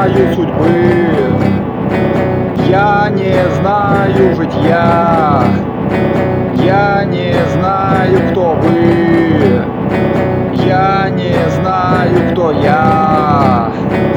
знаю судьбы, я не знаю житья, я не знаю, кто вы, я не знаю, кто я.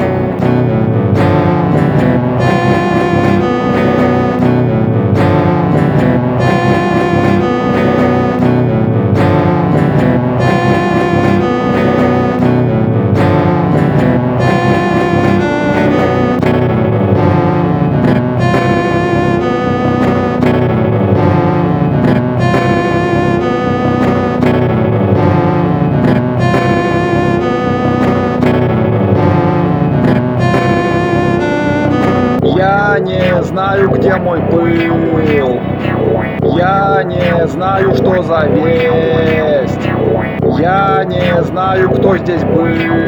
Я не знаю, где мой пыл, я не знаю, что за весть, я не знаю, кто здесь был,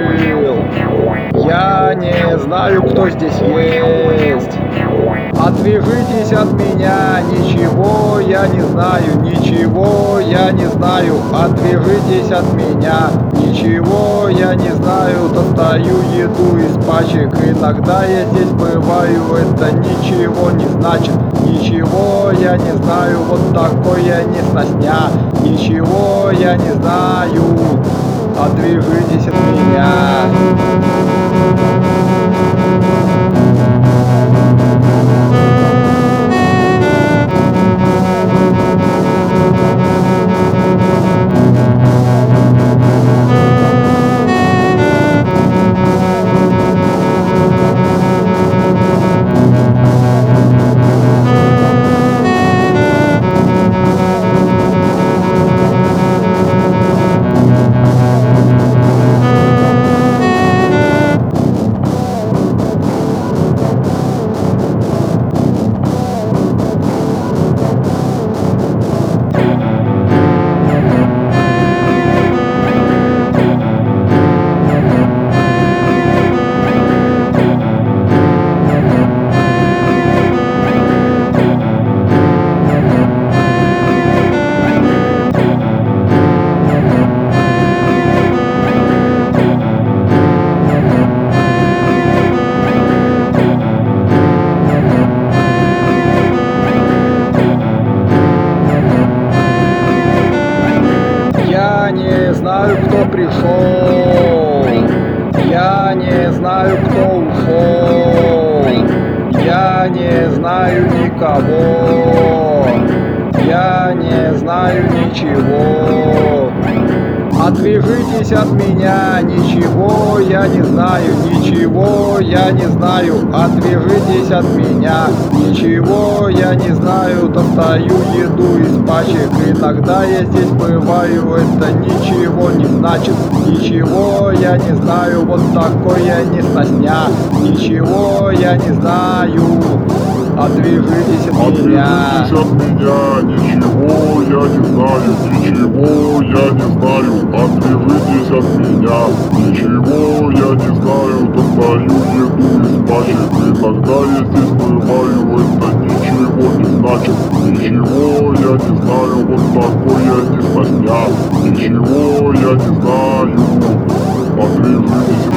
я не знаю, кто здесь есть. Отвяжитесь от меня, ничего я не знаю, ничего я не знаю. Отвяжитесь от меня, ничего я не знаю. Достаю еду из пачек, иногда я здесь бываю, это ничего не значит. Ничего я не знаю, вот такой я несносня. Ничего я не знаю, отвяжитесь от меня. Я не знаю, кто пришел, я не знаю, кто ушел, я не знаю никого, я не знаю ничего. Отвяжитесь от меня, ничего я не знаю, ничего я не знаю. Отвяжитесь от меня, ничего я не знаю. Достаю еду из пачек, иногда я здесь бываю, это ничего не значит. Ничего я не знаю, вот такой я несносня. Ничего я не знаю, отвяжитесь от меня. Отвяжитесь от меня, ничего я не знаю, ничего я не знаю. Отвяжитесь от меня, ничего я не знаю. Достаю еду из пачек, иногда я здесь бываю, это ничего не значит. Ничего я не знаю, вот такой я несносня. Ничего я не знаю, отвяжитесь